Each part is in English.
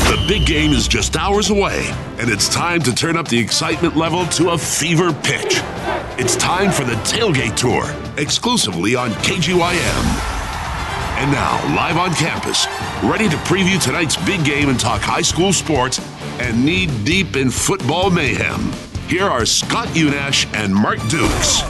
The big game is just hours away, and it's time to turn up the excitement level to a fever pitch. It's time for the Tailgate Tour, exclusively on KGYM. And now, live on campus, ready to preview tonight's big game and talk high school sports and knee-deep in football mayhem. Here are Scott Unash and Mark Dukes.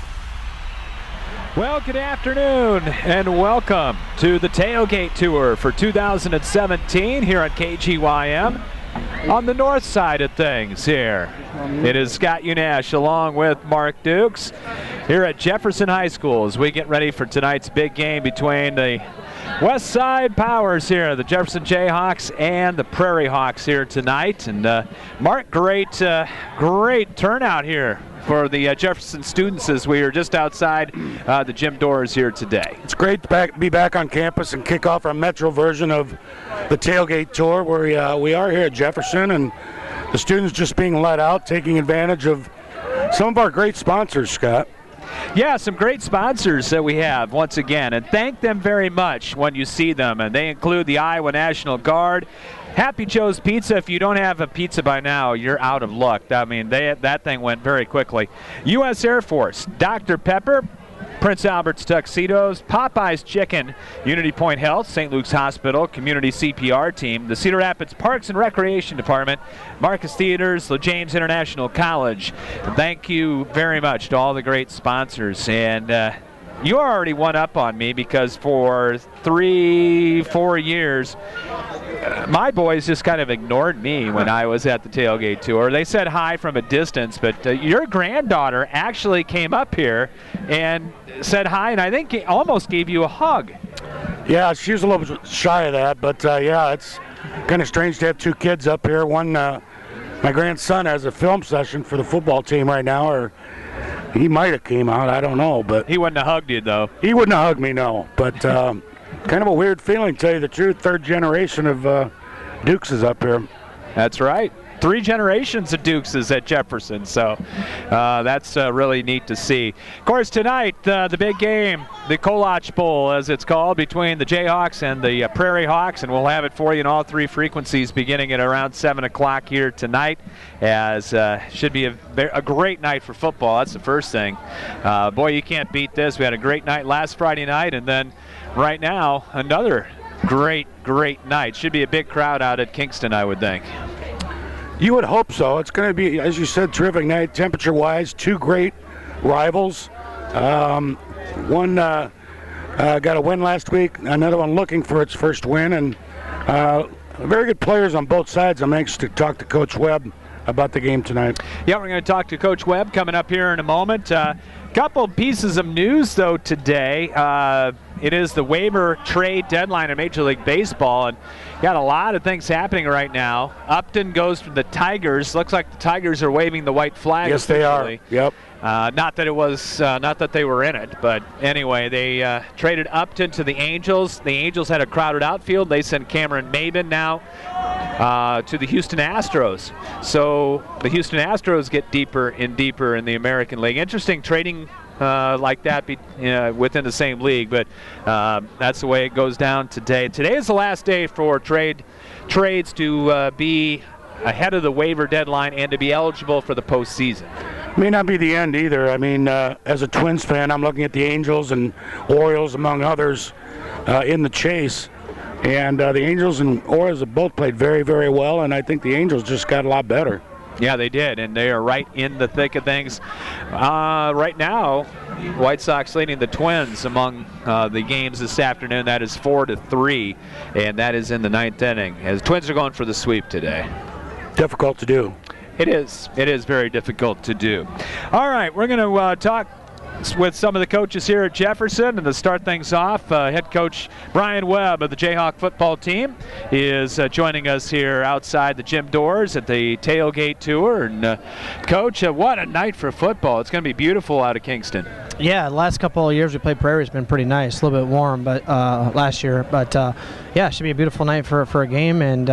Well, good afternoon and welcome to the Tailgate Tour for 2017 here on KGYM on the north side of things here. It is Scott Unash along with Mark Dukes here at Jefferson High School as we get ready for tonight's big game between the West Side Powers here, the Jefferson Jayhawks and the Prairie Hawks here tonight. And Mark, great turnout here for the Jefferson students as we are just outside the gym doors here today. It's great to be back on campus and kick off our Metro version of the Tailgate Tour, where we are here at Jefferson, and the students just being let out, taking advantage of some of our great sponsors, Scott. Yeah, some great sponsors that we have once again, and thank them very much when you see them, and they include the Iowa National Guard, Happy Joe's Pizza. If you don't have a pizza by now, you're out of luck. I mean, that thing went very quickly. U.S. Air Force, Dr. Pepper, Prince Albert's Tuxedos, Popeye's Chicken, Unity Point Health, St. Luke's Hospital, Community CPR Team, the Cedar Rapids Parks and Recreation Department, Marcus Theaters, LaJames International College. Thank you very much to all the great sponsors. And you already one up on me because for 3-4 years, my boys just kind of ignored me when I was at the Tailgate Tour. They said hi from a distance, but your granddaughter actually came up here and said hi, and I think almost gave you a hug. Yeah, she was a little bit shy of that, but yeah, it's kind of strange to have two kids up here. One, my grandson has a film session for the football team right now, or he might have came out, I don't know. But he wouldn't have hugged you, though. He wouldn't have hugged me, no. But kind of a weird feeling, to tell you the truth. Third generation of Dukes is up here. That's right. 3 generations of Dukeses at Jefferson, so that's really neat to see. Of course, tonight, the big game, the Kolach Bowl, as it's called, between the Jayhawks and the Prairie Hawks, and we'll have it for you in all 3 frequencies beginning at around 7 o'clock here tonight, as should be a great night for football. That's the first thing. Boy, you can't beat this. We had a great night last Friday night, and then right now, another great night. Should be a big crowd out at Kingston, I would think. You would hope so. It's going to be, as you said, terrific night temperature-wise. 2 great rivals. One got a win last week. Another one looking for its first win. And very good players on both sides. I'm anxious to talk to Coach Webb about the game tonight. Yeah, we're going to talk to Coach Webb coming up here in a moment. Couple pieces of news, though, today. It is the waiver trade deadline in Major League Baseball, and got a lot of things happening right now. Upton goes to the Tigers. Looks like the Tigers are waving the white flag. Yes, they are. Yep. Not that they were in it, but anyway, they traded Upton to the Angels. The Angels had a crowded outfield. They sent Cameron Maben now to the Houston Astros. So the Houston Astros get deeper and deeper in the American League. Interesting trading like that within the same league, but that's the way it goes down today. Today is the last day for trades to be ahead of the waiver deadline and to be eligible for the postseason. May not be the end either. I mean, as a Twins fan, I'm looking at the Angels and Orioles, among others, in the chase. And the Angels and Orioles have both played very, very well, and I think the Angels just got a lot better. Yeah, they did, and they are right in the thick of things. Right now, White Sox leading the Twins among the games this afternoon. That is 4-3, and that is in the 9th inning, as Twins are going for the sweep today. Difficult to do. It is. It is very difficult to do. All right, we're going to talk with some of the coaches here at Jefferson, and to start things off, head coach Brian Webb of the Jayhawk football team is joining us here outside the gym doors at the Tailgate Tour. And Coach, what a night for football. It's going to be beautiful out of Kingston. Yeah, the last couple of years we played Prairie has been pretty nice, a little bit warm, but last year. But yeah, it should be a beautiful night for a game, and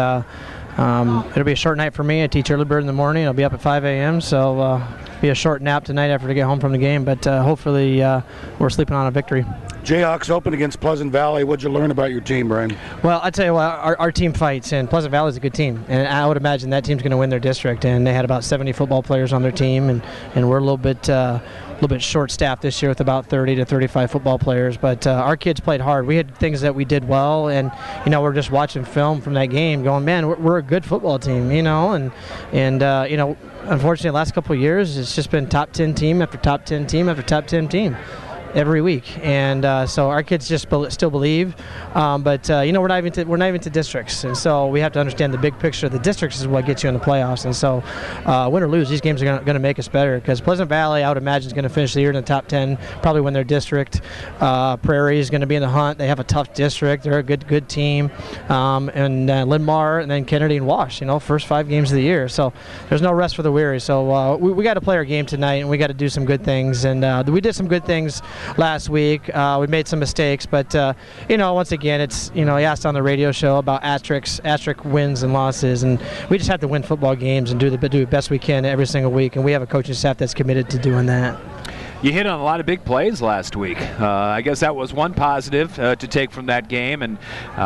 it'll be a short night for me. I teach early bird in the morning. I'll be up at 5 a.m., so be a short nap tonight after I get home from the game, but hopefully we're sleeping on a victory. Jayhawks open against Pleasant Valley. What'd you learn about your team, Brian? Well, I tell you what, our team fights, and Pleasant Valley is a good team, and I would imagine that team's going to win their district. And they had about 70 football players on their team, and we're a little bit short-staffed this year with about 30 to 35 football players. But our kids played hard. We had things that we did well, and we're just watching film from that game, going, man, we're a good football team, and unfortunately, the last couple of years, it's just been top 10 team after top 10 team after top 10 team every week, and so our kids just still believe, but we're not even to districts, and so we have to understand the big picture. The districts is what gets you in the playoffs, and so win or lose, these games are going to make us better, because Pleasant Valley, I would imagine, is going to finish the year in the top 10, probably win their district. Prairie is going to be in the hunt. They have a tough district. They're a good team, and Linn-Mar, and then Kennedy and Wash. First 5 games of the year, so there's no rest for the weary. So we got to play our game tonight, and we got to do some good things, and we did some good things last week. We made some mistakes, but once again, it's he asked on the radio show about asterisk wins and losses, and we just have to win football games and do the best we can every single week, and we have a coaching staff that's committed to doing that. You hit on a lot of big plays last week. I guess that was one positive to take from that game, and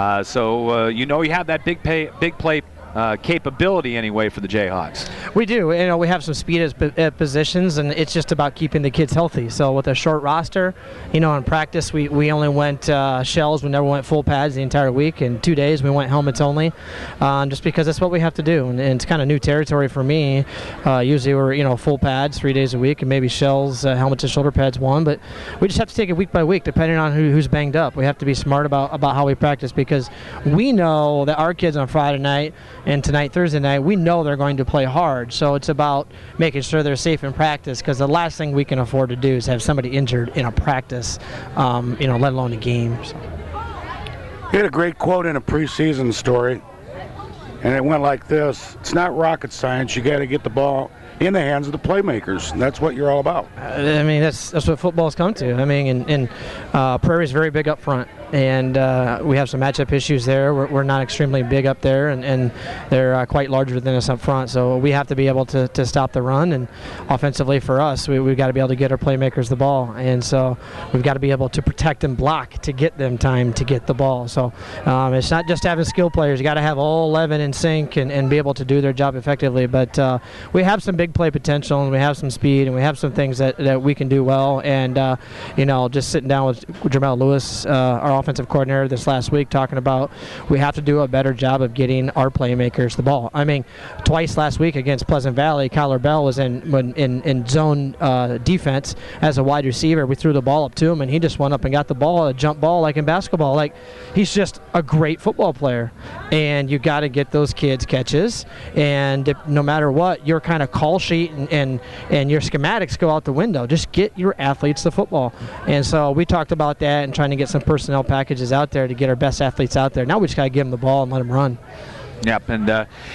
so you have that big play capability anyway for the Jayhawks. We do. We have some speed at positions, and it's just about keeping the kids healthy. So with a short roster, in practice we only went shells. We never went full pads the entire week. In 2 days we went helmets only, just because that's what we have to do. And it's kind of new territory for me. Usually we're full pads 3 days a week, and maybe shells, helmets and shoulder pads 1. But we just have to take it week by week, depending on who's banged up. We have to be smart about how we practice, because we know that our kids on Friday night and tonight, Thursday night, we know they're going to play hard. So it's about making sure they're safe in practice, because the last thing we can afford to do is have somebody injured in a practice, let alone a game. So. You had a great quote in a preseason story, and it went like this: "It's not rocket science. You got to get the ball in the hands of the playmakers, and that's what you're all about." That's what football's come to. And Prairie's very big up front, and we have some matchup issues there. We're not extremely big up there, and they're quite larger than us up front, so we have to be able to stop the run. And offensively for us, we've got to be able to get our playmakers the ball, and so we've got to be able to protect and block to get them time to get the ball. So it's not just having skill players. You got to have all 11 in sync and be able to do their job effectively, but we have some big play potential, and we have some speed, and we have some things that we can do well. And just sitting down with Jamel Lewis, our offensive coordinator, this last week, talking about we have to do a better job of getting our playmakers the ball. Twice last week against Pleasant Valley, Kyler Bell was in zone defense as a wide receiver. We threw the ball up to him, and he just went up and got the ball, a jump ball like in basketball. Like, he's just a great football player, and you got to get those kids catches. And no matter what, your kind of call sheet and your schematics go out the window. Just get your athletes the football. And so we talked about that and trying to get some personnel packages out there to get our best athletes out there. Now we just got to give them the ball and let them run. Yep, and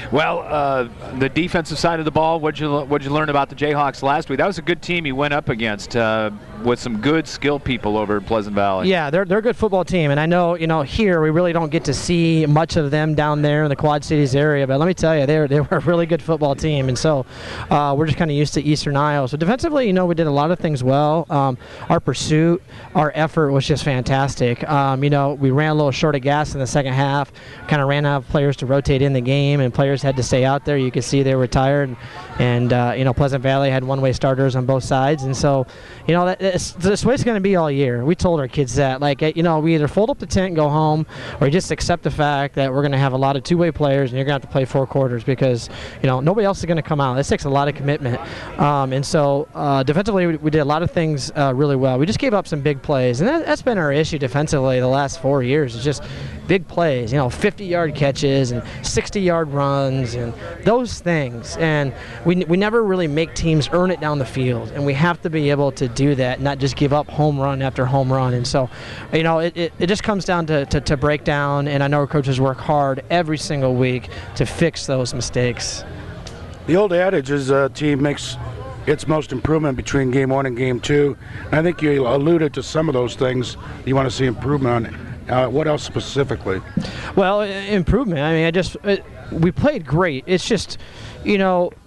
the defensive side of the ball, what'd you learn about the Jayhawks last week? That was a good team you went up against with some good skill people over at Pleasant Valley. Yeah, they're a good football team, and I know here we really don't get to see much of them down there in the Quad Cities area, but let me tell you, they were a really good football team, and so we're just kind of used to Eastern Iowa. So defensively, we did a lot of things well. Our pursuit, our effort was just fantastic. We ran a little short of gas in the second half, kind of ran out of players to rotate in the game, and players had to stay out there. You could see they were tired, and Pleasant Valley had one-way starters on both sides, and so this way it's going to be all year. We told our kids that, we either fold up the tent and go home, or just accept the fact that we're going to have a lot of two-way players, and you're going to have to play 4 quarters, because nobody else is going to come out. This takes a lot of commitment, and so defensively we did a lot of things really well. We just gave up some big plays, and that's been our issue defensively the last 4 years. It's just big plays, 50-yard catches and 60-yard runs and those things, and we never really make teams earn it down the field, and we have to be able to do that, not just give up home run after home run. And so it just comes down to breakdown, and I know our coaches work hard every single week to fix those mistakes. The old adage is a team makes its most improvement between game 1 and game 2. And I think you alluded to some of those things you want to see improvement on. What else specifically? Well, improvement. We played great. It's just,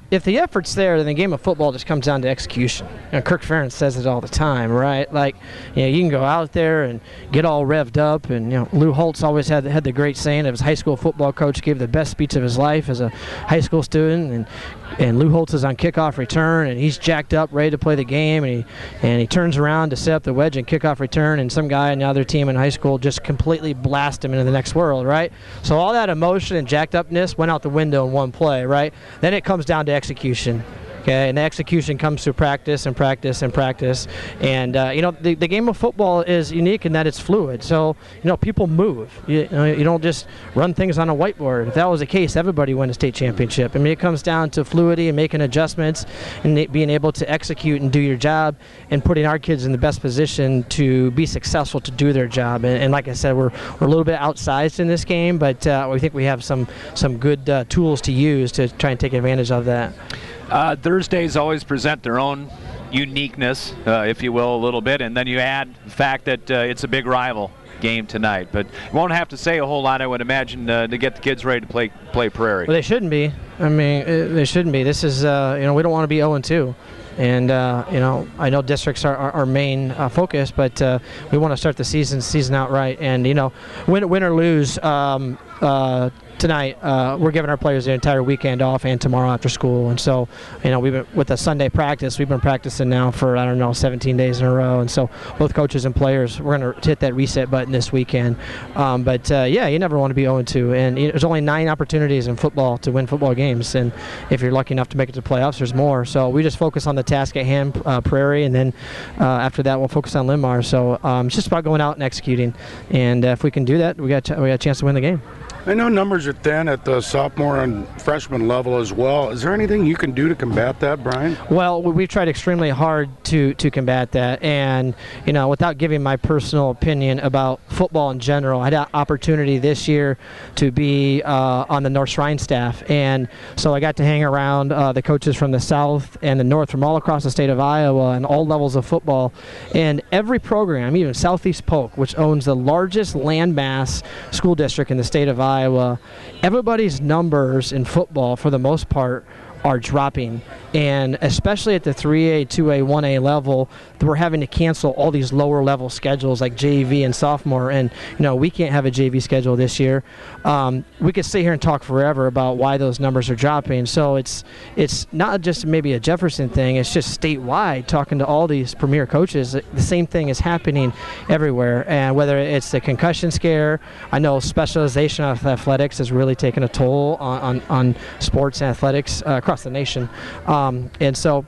if the effort's there, then the game of football just comes down to execution. Kirk Ferentz says it all the time, right? Like, you can go out there and get all revved up, and Lou Holtz always had the great saying of his high school football coach gave the best speech of his life as a high school student, and Lou Holtz is on kickoff return, and he's jacked up, ready to play the game, and he turns around to set up the wedge and kickoff return, and some guy on the other team in high school just completely blast him into the next world, right? So all that emotion and jacked upness went out the window in one play, right? Then it comes down to execution. Okay, and the execution comes through practice and practice and practice. And the game of football is unique in that it's fluid. So people move. You don't just run things on a whiteboard. If that was the case, everybody win a state championship. I mean, it comes down to fluidity and making adjustments and being able to execute and do your job and putting our kids in the best position to be successful to do their job. And like I said, we're a little bit outsized in this game, but we think we have some good tools to use to try and take advantage of that. Thursdays always present their own uniqueness, if you will, a little bit, and then you add the fact that it's a big rival game tonight. But you won't have to say a whole lot, I would imagine, to get the kids ready to play Prairie. Well, they shouldn't be. I mean, they shouldn't be. This is, we don't want to be 0-2. And, I know districts are our main focus, but we want to start the season out right. And, win or lose, tonight, we're giving our players the entire weekend off and tomorrow after school. And so, we've been with the Sunday practice, we've been practicing now for, 17 days in a row. And so both coaches and players, we're going to hit that reset button this weekend. You never want to be 0-2. And there's only 9 opportunities in football to win football games. And if you're lucky enough to make it to playoffs, there's more. So we just focus on the task at hand, Prairie, and then after that, we'll focus on Linn-Mar. So it's just about going out and executing. And if we can do that, we got a chance to win the game. I know numbers are thin at the sophomore and freshman level as well. Is there anything you can do to combat that, Brian? Well, we've tried extremely hard to combat that. And, without giving my personal opinion about football in general, I had an opportunity this year to be on the North Shrine staff. And so I got to hang around the coaches from the South and the North from all across the state of Iowa and all levels of football. And every program, even Southeast Polk, which owns the largest landmass school district in the state of Iowa, everybody's numbers in football, for the most part, are dropping. And especially at the 3A, 2A, 1A level, we're having to cancel all these lower level schedules like JV and sophomore. And, we can't have a JV schedule this year. We could sit here and talk forever about why those numbers are dropping. So it's not just maybe a Jefferson thing. It's just statewide, talking to all these premier coaches. The same thing is happening everywhere. And whether it's the concussion scare, I know specialization of athletics has really taken a toll on sports and athletics across the nation. And so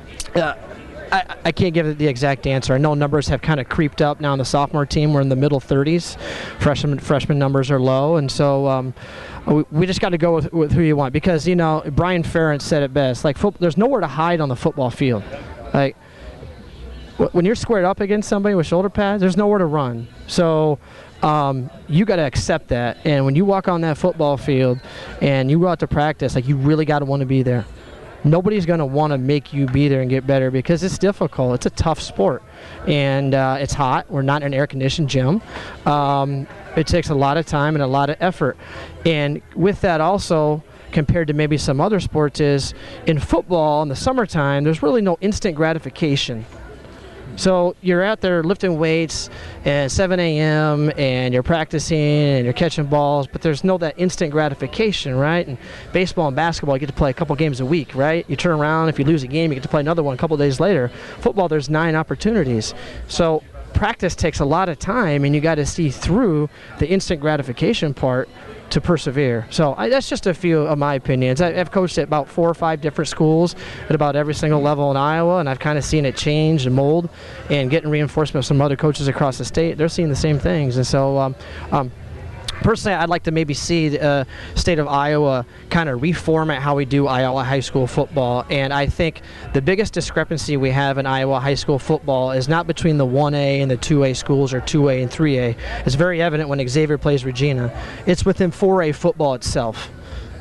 I can't give it the exact answer. I know numbers have kind of creeped up now on the sophomore team. We're in the middle 30s. Freshman numbers are low. And so we just got to go with who you want. Because, Brian Ferentz said it best. Like, there's nowhere to hide on the football field. Like, when you're squared up against somebody with shoulder pads, there's nowhere to run. So you got to accept that. And when you walk on that football field and you go out to practice, like, you really got to want to be there. Nobody's going to want to make you be there and get better because it's difficult. It's a tough sport. And it's hot. We're not in an air-conditioned gym. It takes a lot of time and a lot of effort. And with that also, compared to maybe some other sports, is in football in the summertime, there's really no instant gratification. So you're out there lifting weights at 7 a.m. and you're practicing and you're catching balls, but there's no that instant gratification, right? And baseball and basketball, you get to play a couple games a week, right? You turn around, if you lose a game, you get to play another one a couple days later. Football, there's 9 opportunities. So practice takes a lot of time, and you got to see through the instant gratification part to persevere. So that's just a few of my opinions. I've coached at about 4 or 5 different schools at about every single level in Iowa, and I've kind of seen it change and mold, and getting reinforcement from other coaches across the state. They're seeing the same things. And so personally, I'd like to maybe see the state of Iowa kind of reformat how we do Iowa high school football. And I think the biggest discrepancy we have in Iowa high school football is not between the 1A and the 2A schools or 2A and 3A. It's very evident when Xavier plays Regina. It's within 4A football itself.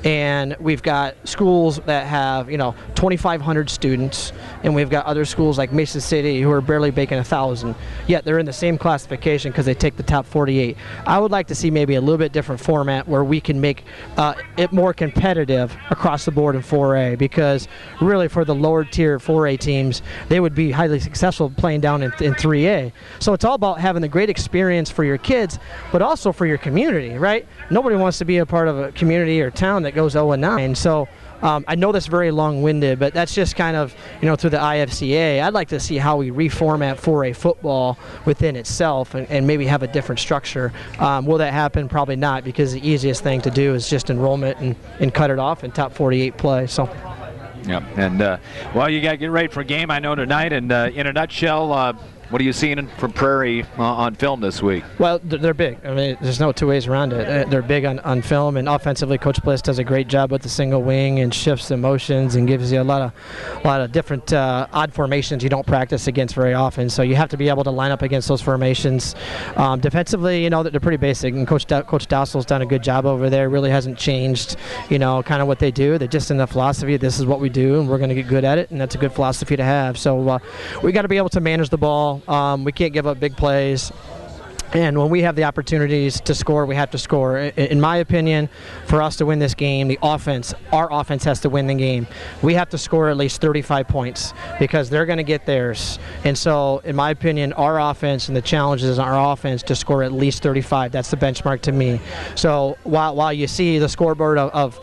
And we've got schools that have, 2,500 students, and we've got other schools like Mason City who are barely breaking 1,000. Yet they're in the same classification because they take the top 48. I would like to see maybe a little bit different format where we can make it more competitive across the board in 4A, because really for the lower tier 4A teams, they would be highly successful playing down in 3A. So it's all about having a great experience for your kids, but also for your community, right? Nobody wants to be a part of a community or town that goes 0-9. So I know that's very long-winded, but that's just kind of, through the IFCA. I'd like to see how we reformat 4A football within itself and maybe have a different structure. Will that happen? Probably not, because the easiest thing to do is just enrollment and cut it off and top 48 play. So. Yep. And, you got to get ready for a game, I know, tonight. And in a nutshell, what are you seeing from Prairie on film this week? Well, they're big. I mean, there's no two ways around it. They're big on film, and offensively, Coach Bliss does a great job with the single wing and shifts the motions and gives you a lot of different odd formations you don't practice against very often. So you have to be able to line up against those formations. Defensively, they're pretty basic, and Coach Dossel's done a good job over there. Really hasn't changed, kind of what they do. They're just in the philosophy, this is what we do, and we're going to get good at it, and that's a good philosophy to have. So we got to be able to manage the ball. We can't give up big plays. And when we have the opportunities to score, we have to score. In my opinion, for us to win this game, our offense has to win the game. We have to score at least 35 points because they're going to get theirs. And so, in my opinion, our offense and the challenge is our offense to score at least 35. That's the benchmark to me. So while you see the scoreboard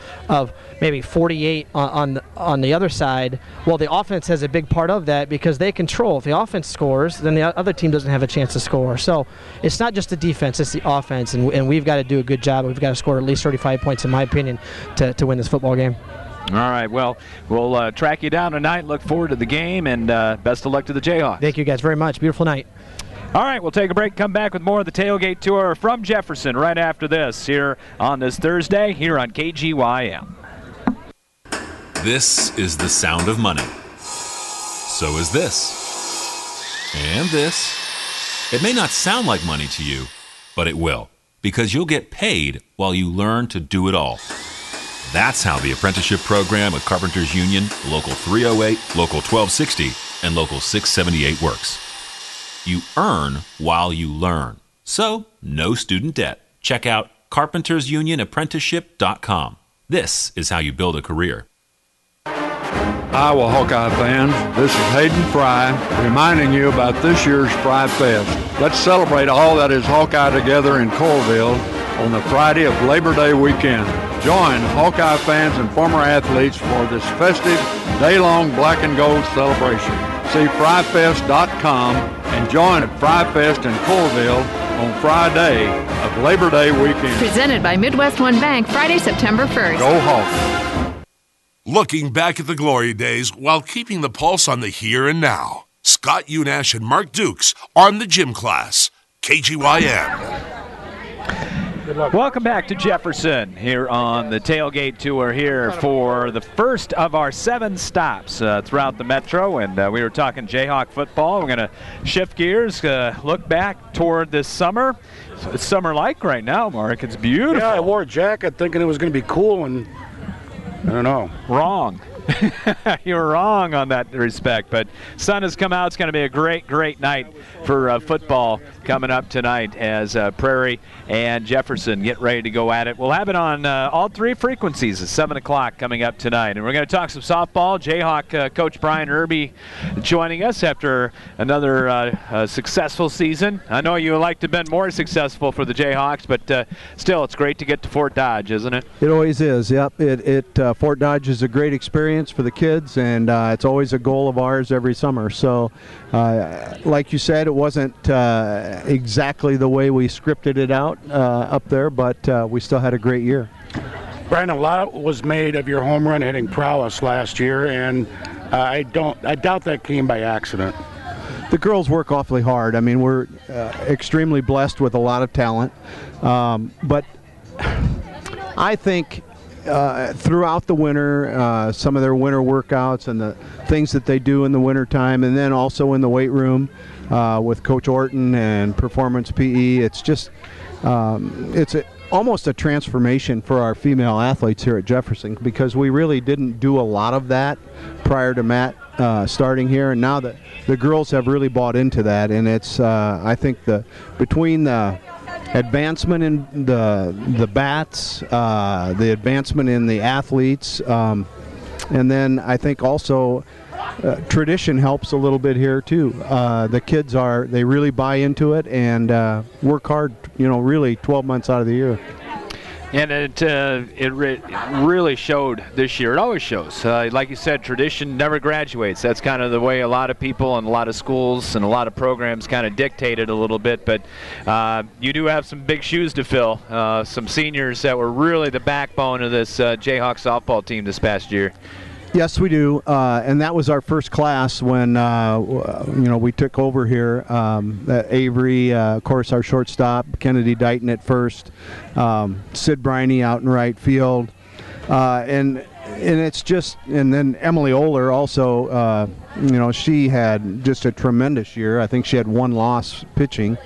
of maybe 48 on the other side, well, the offense has a big part of that because they control. If the offense scores, then the other team doesn't have a chance to score. So it's not just the defense, it's the offense, and we've got to do a good job. We've got to score at least 35 points, in my opinion, to win this football game. All right, well, we'll track you down tonight. Look forward to the game, and best of luck to the Jayhawks. Thank you guys very much. Beautiful night. All right, we'll take a break, come back with more of the Tailgate Tour from Jefferson right after this here on this Thursday here on KGYM. This is the sound of money. So is this. And this. It may not sound like money to you, but it will, because you'll get paid while you learn to do it all. That's how the apprenticeship program at Carpenters Union, Local 308, Local 1260, and Local 678 works. You earn while you learn. So, no student debt. Check out carpentersunionapprenticeship.com. This is how you build a career. Iowa Hawkeye fans, this is Hayden Fry reminding you about this year's Fry Fest. Let's celebrate all that is Hawkeye together in Coralville on the Friday of Labor Day weekend. Join Hawkeye fans and former athletes for this festive, day-long black and gold celebration. See FryFest.com and join at Fry Fest in Coralville on Friday of Labor Day weekend. Presented by Midwest One Bank, Friday, September 1st. Go Hawks! Looking back at the glory days while keeping the pulse on the here and now. Scott Unash and Mark Dukes on the Gym Class. KGYM. Welcome back to Jefferson here on the Tailgate Tour here for the first of our 7 stops throughout the Metro. And we were talking Jayhawk football. We're going to shift gears, look back toward this summer. It's summer-like right now, Mark. It's beautiful. Yeah, I wore a jacket thinking it was going to be cool, and I don't know. Wrong. You were wrong on that respect, but sun has come out. It's going to be a great night for football coming up tonight as Prairie and Jefferson get ready to go at it. We'll have it on all 3 frequencies at 7 o'clock coming up tonight, and we're going to talk some softball. Jayhawk coach Brian Irby joining us after another successful season. I know you would like to have been more successful for the Jayhawks, but still, it's great to get to Fort Dodge, isn't it? It always is, yep. Fort Dodge is a great experience for the kids, and it's always a goal of ours every summer. So like you said, it wasn't exactly the way we scripted it out up there, but we still had a great year. Brian, a lot was made of your home run hitting prowess last year, and I doubt that came by accident. The girls work awfully hard. I mean, we're extremely blessed with a lot of talent, but I think throughout the winter, some of their winter workouts and the things that they do in the wintertime, and then also in the weight room with Coach Orton and Performance PE, it's just almost a transformation for our female athletes here at Jefferson, because we really didn't do a lot of that prior to Matt starting here, and now the girls have really bought into that, and it's I think between the advancement in the bats, the advancement in the athletes, and then I think also tradition helps a little bit here too. The kids they really buy into it and work hard, really 12 months out of the year. And it really showed this year. It always shows. Like you said, tradition never graduates. That's kind of the way a lot of people and a lot of schools and a lot of programs kind of dictate it a little bit. But you do have some big shoes to fill. Some seniors that were really the backbone of this Jayhawk softball team this past year. Yes, we do, and that was our first class when we took over here. Avery, of course, our shortstop, Kennedy Dighton at first, Sid Briney out in right field, and it's just, and then Emily Oler also. She had just a tremendous year. I think she had one loss pitching.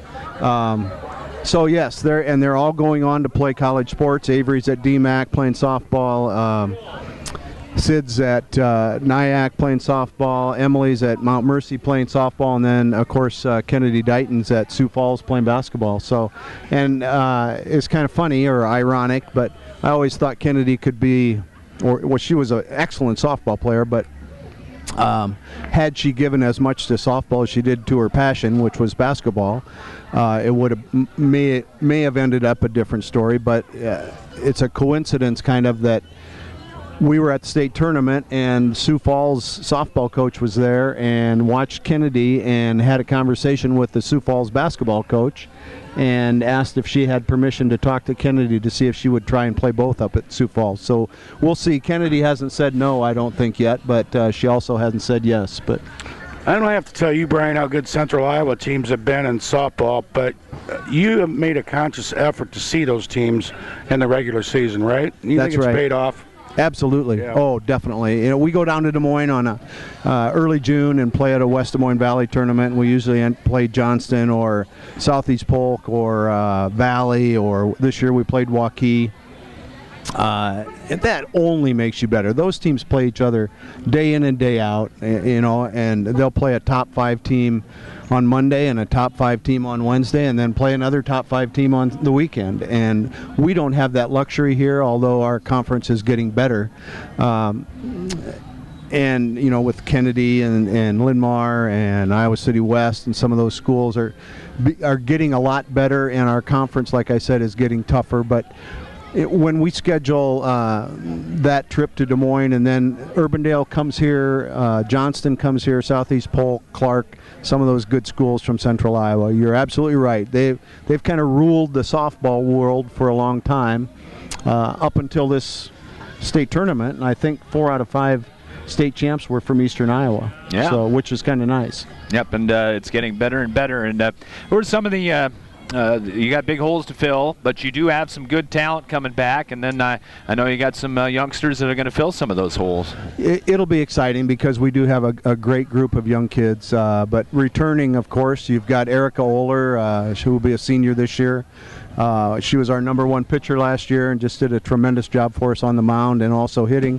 So yes, they're all going on to play college sports. Avery's at DMAC playing softball. Sid's at Nyack playing softball. Emily's at Mount Mercy playing softball, and then of course Kennedy Dighton's at Sioux Falls playing basketball. So, and it's kind of funny or ironic, but I always thought Kennedy could be, she was an excellent softball player, but had she given as much to softball as she did to her passion, which was basketball, it would have may have ended up a different story. But it's a coincidence kind of that we were at the state tournament and Sioux Falls softball coach was there and watched Kennedy and had a conversation with the Sioux Falls basketball coach and asked if she had permission to talk to Kennedy to see if she would try and play both up at Sioux Falls. So we'll see. Kennedy hasn't said no, I don't think yet, but she also hasn't said yes. But I don't have to tell you, Brian, how good Central Iowa teams have been in softball, but you have made a conscious effort to see those teams in the regular season, right? You That's think it's right. paid off? Absolutely. Yeah. Oh, definitely. We go down to Des Moines on early June and play at a West Des Moines Valley tournament. We usually play Johnston or Southeast Polk or Valley, or this year we played Waukee. And that only makes you better. Those teams play each other day in and day out, and they'll play a top 5 team on Monday and a top 5 team on Wednesday, and then play another top 5 team on the weekend. And we don't have that luxury here, although our conference is getting better. And with Kennedy and Linn-Mar and Iowa City West and some of those schools are getting a lot better, and our conference, like I said, is getting tougher. But when we schedule that trip to Des Moines, and then Urbandale comes here, Johnston comes here, Southeast Polk, Clark, some of those good schools from Central Iowa, you're absolutely right. They've kind of ruled the softball world for a long time, up until this state tournament, and I think 4 out of 5 state champs were from Eastern Iowa, so which is kind of nice. Yep, and it's getting better and better. And what are some of the you got big holes to fill, but you do have some good talent coming back, and then I know you got some youngsters that are going to fill some of those holes. It'll be exciting because we do have a great group of young kids, but returning, of course, you've got Erica Oler, who will be a senior this year. She was our #1 pitcher last year and just did a tremendous job for us on the mound and also hitting.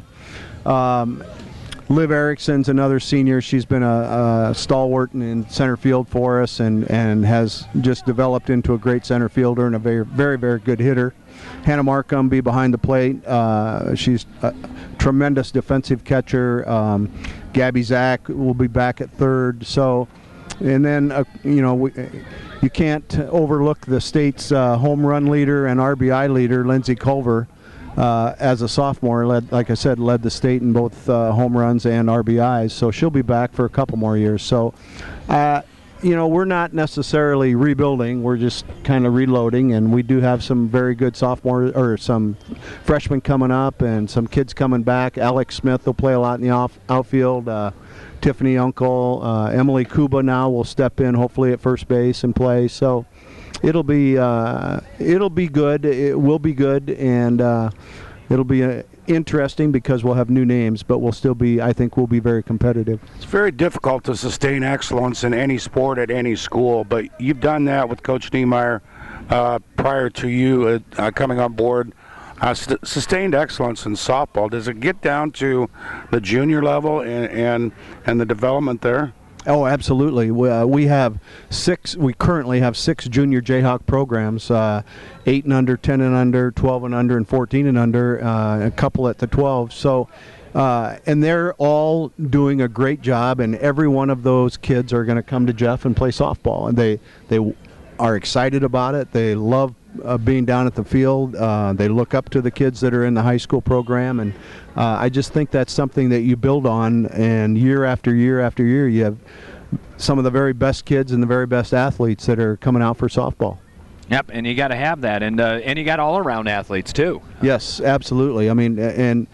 Liv Erickson's another senior. She's been a stalwart in center field for us and has just developed into a great center fielder and a very, very, very good hitter. Hannah Markham be behind the plate. She's a tremendous defensive catcher. Gabby Zach will be back at third. So, and then, you can't overlook the state's home run leader and RBI leader, Lindsay Culver. As a sophomore, like I said, led the state in both home runs and RBIs, so she'll be back for a couple more years. So, we're not necessarily rebuilding, we're just kind of reloading, and we do have some very good sophomore or some freshmen coming up and some kids coming back. Alex Smith will play a lot in the outfield. Tiffany Uncle, Emily Kuba now will step in hopefully at first base and play. So it'll be good. It will be good, and it'll be interesting because we'll have new names, but I think we'll be very competitive. It's very difficult to sustain excellence in any sport at any school, but you've done that with Coach Niemeyer prior to you coming on board. Sustained excellence in softball. Does it get down to the junior level and the development there? Oh, absolutely. We have six. We currently have 6 junior Jayhawk programs: 8 and under, 10 and under, 12 and under, and 14 and under. A couple at the 12. So, and they're all doing a great job. And every one of those kids are going to come to Jeff and play softball. And they are excited about it. They love being down at the field. They look up to the kids that are in the high school program, and I just think that's something that you build on, and year after year after year you have some of the very best kids and the very best athletes that are coming out for softball. Yep, and you got to have that, and you got all-around athletes too. Yes, absolutely. I mean, and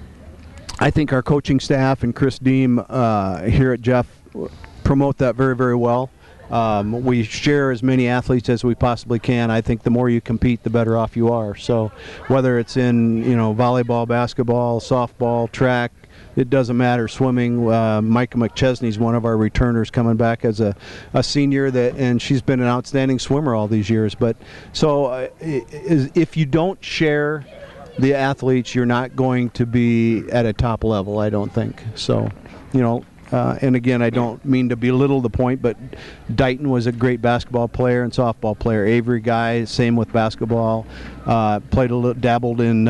I think our coaching staff and Chris Deem here at Jeff promote that very, very well. We share as many athletes as we possibly can. I think the more you compete, the better off you are. So whether it's in volleyball, basketball, softball, track, it doesn't matter. Swimming, Micah McChesney's one of our returners coming back as a senior, and she's been an outstanding swimmer all these years. But so if you don't share the athletes, you're not going to be at a top level, I don't think. So, and again, I don't mean to belittle the point, but Dighton was a great basketball player and softball player. Avery Guy, same with basketball. Dabbled in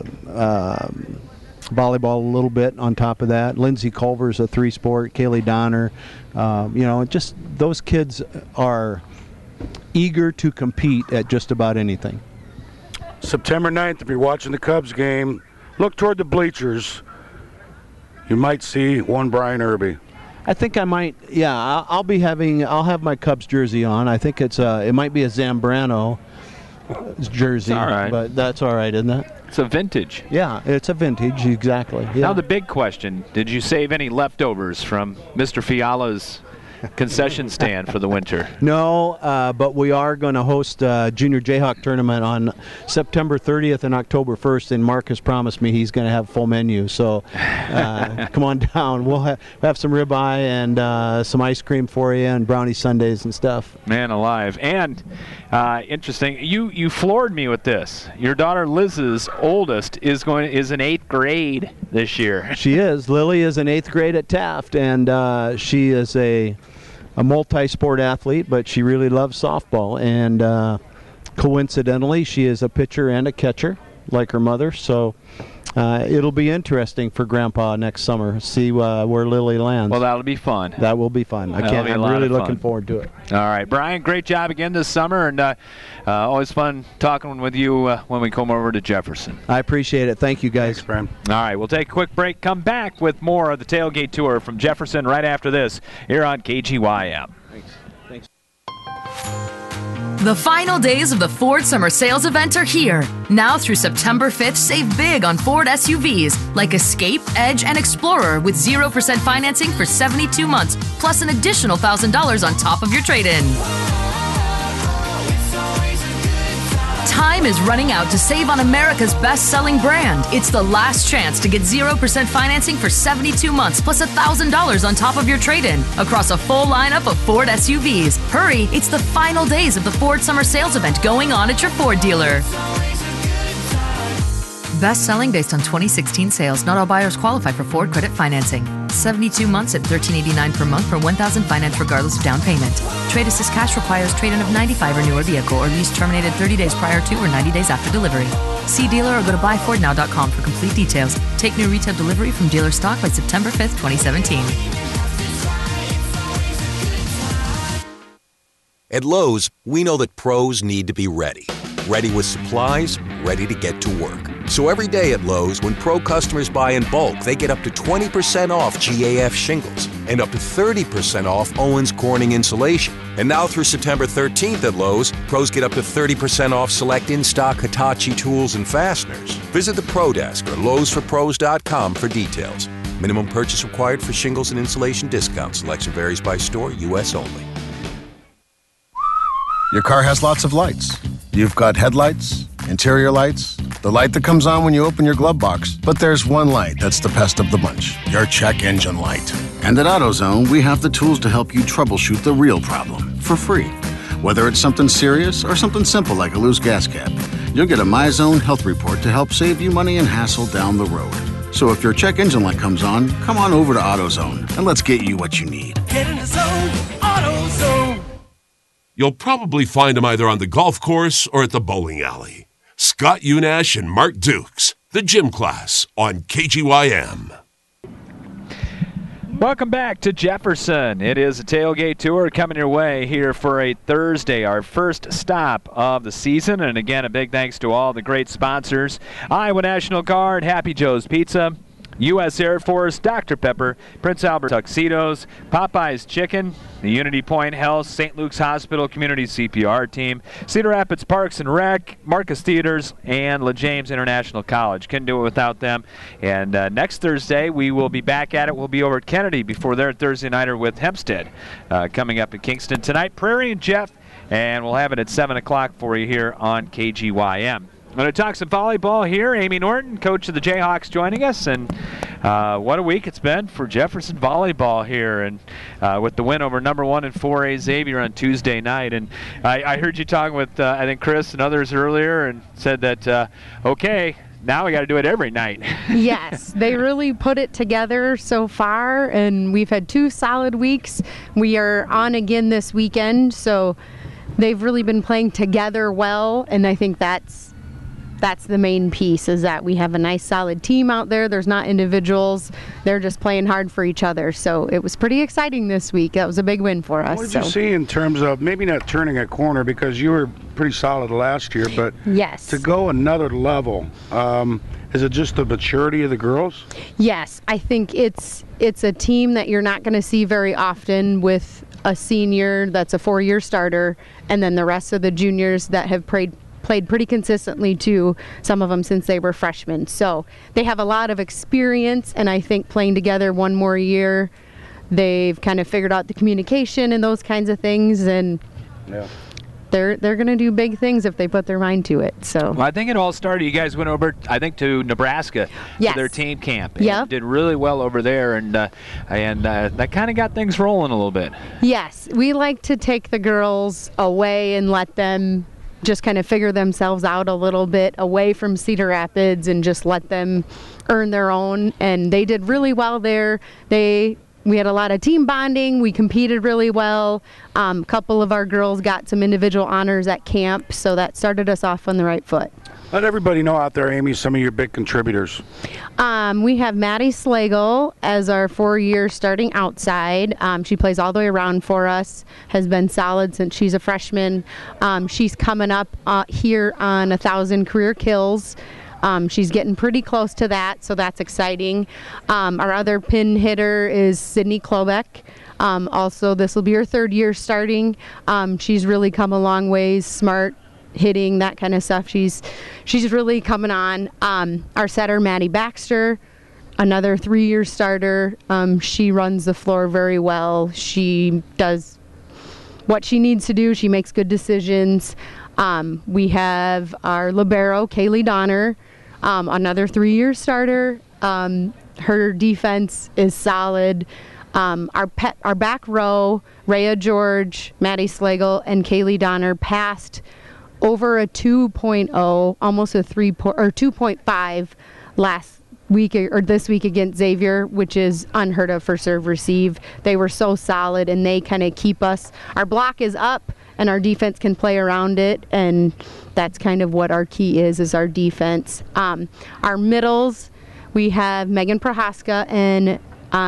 volleyball a little bit on top of that. Lindsay Culver's a 3-sport. Kaylee Donner. Just those kids are eager to compete at just about anything. September 9th, if you're watching the Cubs game, look toward the bleachers. You might see one Brian Irby. I think I might. Yeah, I'll have my Cubs jersey on. I think it might be a Zambrano jersey. It's all right. But that's all right, isn't it? It's a vintage. Yeah, it's a vintage, exactly. Yeah. Now the big question: did you save any leftovers from Mr. Fiala's concession stand for the winter? No, but we are going to host a Junior Jayhawk tournament on September 30th and October 1st, and Mark has promised me he's going to have full menu. So come on down. We'll have some ribeye and some ice cream for you and brownie sundaes and stuff. Man alive. And interesting, you floored me with this. Your daughter Liz's oldest is in 8th grade this year. She is. Lily is in 8th grade at Taft, and she is a multi-sport athlete, but she really loves softball, and coincidentally she is a pitcher and a catcher like her mother, so it'll be interesting for Grandpa next summer, see where Lily lands. Well, that'll be fun. That will be fun. I'm really looking forward to it. All right, Brian, great job again this summer, and always fun talking with you when we come over to Jefferson. I appreciate it. Thank you, guys. Thanks, Brian. All right, we'll take a quick break, come back with more of the Tailgate Tour from Jefferson right after this here on KGYM. Thanks. The final days of the Ford Summer Sales Event are here. Now through September 5th, save big on Ford SUVs like Escape, Edge, and Explorer with 0% financing for 72 months, plus an additional $1,000 on top of your trade-in. Time is running out to save on America's best-selling brand. It's the last chance to get 0% financing for 72 months plus $1,000 on top of your trade-in across a full lineup of Ford SUVs. Hurry, it's the final days of the Ford Summer Sales Event going on at your Ford dealer. Best-selling based on 2016 sales. Not all buyers qualify for Ford credit financing. 72 months at $1,389 per month for $1,000 finance regardless of down payment. Trade assist cash requires trade-in of 95 or newer vehicle or lease terminated 30 days prior to or 90 days after delivery. See dealer or go to buyfordnow.com for complete details. Take new retail delivery from dealer stock by September 5th, 2017. At Lowe's, we know that pros need to be ready. Ready with supplies, ready to get to work. So every day at Lowe's, when pro customers buy in bulk, they get up to 20% off GAF shingles and up to 30% off Owens Corning insulation. And now through September 13th at Lowe's, pros get up to 30% off select in-stock Hitachi tools and fasteners. Visit the Pro Desk or LowesForPros.com for details. Minimum purchase required for shingles and insulation discount. Selection varies by store, U.S. only. Your car has lots of lights. You've got headlights, interior lights, the light that comes on when you open your glove box. But there's one light that's the best of the bunch, your check engine light. And at AutoZone, we have the tools to help you troubleshoot the real problem for free. Whether it's something serious or something simple like a loose gas cap, you'll get a MyZone health report to help save you money and hassle down the road. So if your check engine light comes on, come on over to AutoZone and let's get you what you need. Get in the zone, AutoZone. You'll probably find them either on the golf course or at the bowling alley. Scott Unash and Mark Dukes, the gym class on KGYM. Welcome back to Jefferson. It is a tailgate tour coming your way here for a Thursday, our first stop of the season. And again, a big thanks to all the great sponsors: Iowa National Guard, Happy Joe's Pizza, U.S. Air Force, Dr. Pepper, Prince Albert Tuxedos, Popeye's Chicken, the Unity Point Health, St. Luke's Hospital Community CPR Team, Cedar Rapids Parks and Rec, Marcus Theaters, and LaJames International College. Couldn't do it without them. And next Thursday, we will be back at it. We'll be over at Kennedy before their Thursday nighter with Hempstead coming up in Kingston tonight. Prairie and Jeff, and we'll have it at 7 o'clock for you here on KGYM. I'm going to talk some volleyball here. Amy Norton, coach of the Jayhawks, joining us. And what a week it's been for Jefferson volleyball here. And with the win over number 1 in 4A Xavier on Tuesday night. And I heard you talking with, I think, Chris and others earlier and said that, okay, now we got to do it every night. Yes, they really put it together so far. And we've had 2 solid weeks. We are on again this weekend. So they've really been playing together well. And I think that's the main piece, is that we have a nice solid team out there. There's not individuals. They're just playing hard for each other. So it was pretty exciting this week. That was a big win for us. What did you see in terms of maybe not turning a corner, because you were pretty solid last year, but yes, to go another level, is it just the maturity of the girls? Yes, I think it's a team that you're not going to see very often, with a senior that's a 4-year starter and then the rest of the juniors that have played pretty consistently too, some of them since they were freshmen. So they have a lot of experience, and I think playing together one more year, they've kind of figured out the communication and those kinds of things, and they're going to do big things if they put their mind to it. So well, I think it all started, you guys went over, I think, to Nebraska for their team camp. Yep. Did really well over there, and that kind of got things rolling a little bit. Yes, we like to take the girls away and let them just kind of figure themselves out a little bit away from Cedar Rapids and just let them earn their own. And they did really well there. We had a lot of team bonding. We competed really well. A couple of our girls got some individual honors at camp, so that started us off on the right foot. Let everybody know out there, Amy, some of your big contributors. We have Maddie Slagle as our 4-year starting outside. She plays all the way around for us, has been solid since she's a freshman. She's coming up here on 1,000 career kills. She's getting pretty close to that, so that's exciting. Our other pin hitter is Sydney Klobeck. Also, this will be her 3rd year starting. She's really come a long ways, smart, hitting, that kind of stuff. She's really coming on. Our setter, Maddie Baxter, another 3-year starter. She runs the floor very well. She does what she needs to do. She makes good decisions. We have our libero, Kaylee Donner, another 3-year starter. Her defense is solid. Our back row, Rhea George, Maddie Slagle, and Kaylee Donner passed over a 2.0, almost a 2.5 last week or this week against Xavier, which is unheard of for serve receive. They were so solid, and they kind of keep us. Our block is up, and our defense can play around it, and that's kind of what our key is our defense. Our middles, we have Megan Prohaska and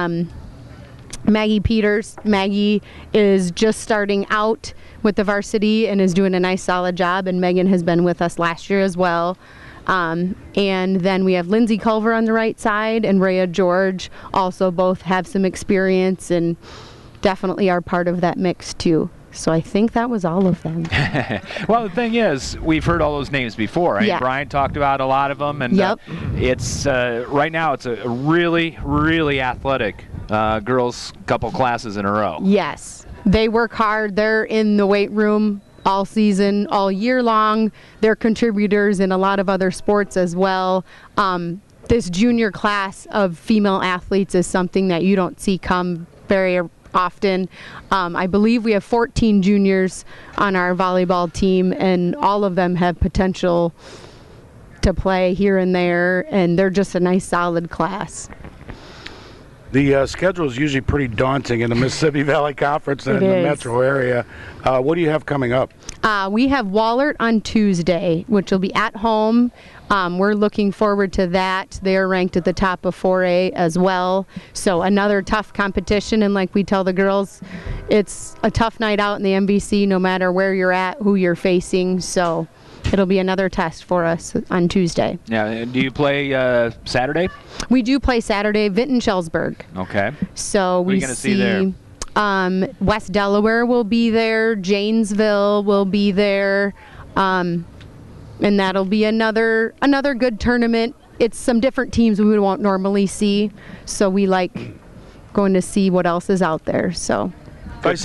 Maggie Peters. Maggie is just starting out with the varsity and is doing a nice solid job, and Megan has been with us last year as well. And then we have Lindsay Culver on the right side and Rhea George, also both have some experience and definitely are part of that mix too. So I think that was all of them. Well, the thing is, we've heard all those names before, right? Yeah. Brian talked about a lot of them, and it's right now it's a really, really athletic girls couple classes in a row. Yes, they work hard. They're in the weight room all season, all year long. They're contributors in a lot of other sports as well. This junior class of female athletes is something that you don't see come very often. I believe we have 14 juniors on our volleyball team, and all of them have potential to play here and there, and they're just a nice, solid class. The schedule is usually pretty daunting in the Mississippi Valley Conference and in the metro area. What do you have coming up? We have Wahlert on Tuesday, which will be at home. We're looking forward to that. They're ranked at the top of 4A as well. So another tough competition, and like we tell the girls, it's a tough night out in the MVC no matter where you're at, who you're facing. So it'll be another test for us on Tuesday. Yeah. Do you play Saturday? We do play Saturday, Vinton-Schellsburg. Okay. So what are you gonna see there? West Delaware will be there. Janesville will be there. And that'll be another good tournament. It's some different teams we won't normally see. So we like going to see what else is out there. So if I